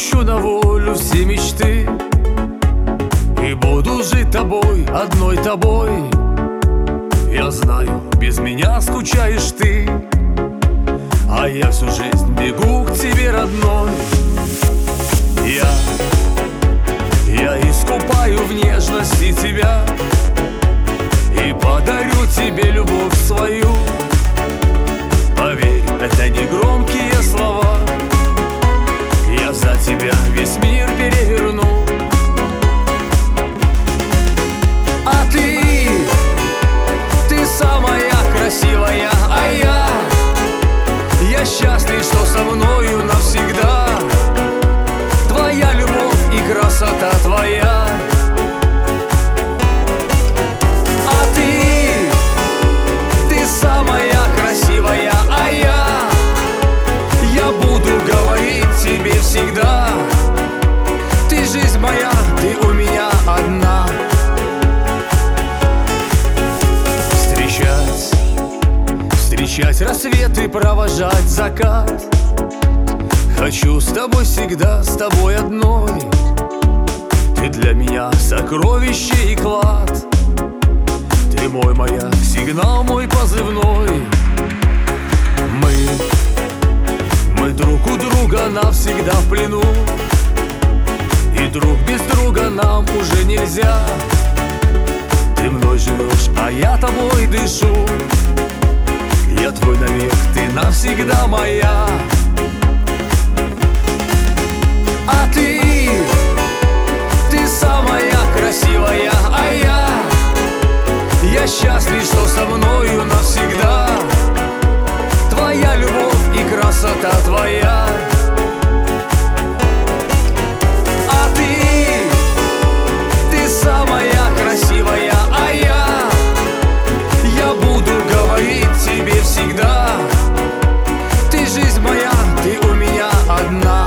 Отпущу на волю все мечты и буду жить тобой, одной тобой. Я знаю, без меня скучаешь ты, а я всю жизнь бегу к тебе, родной. Я искупаю в нежности тебя и подарю тебе любовь свою. Поверь, это не громкие слова, я за тебя весь мир переверну. А ты самая красивая, а я счастлив, что со мною навсегда. Твоя любовь и красота твоя. А ты самая красивая, а я буду говорить тебе всегда. Ты жизнь моя, ты у меня одна. Встречать рассвет и провожать закат. Хочу с тобой всегда, с тобой одной. Ты для меня сокровище и клад. Ты мой маяк, сигнал мой позывной. Мы друг у друга навсегда в плену, и друг без друга нам уже нельзя. Ты мной живешь, а я тобой дышу. Я твой навек, ты навсегда моя. А ты самая красивая, а я счастлив, что со мною навсегда. Твоя любовь и красота твоя. А ты самая красивая, а я буду говорить тебе всегда. Ты жизнь моя, ты у меня одна.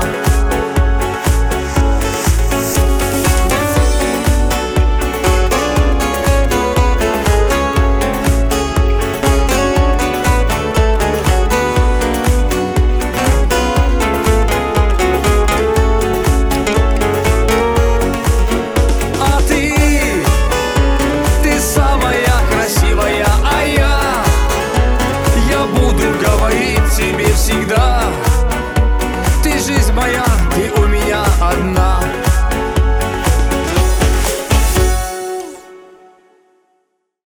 Тебе всегда.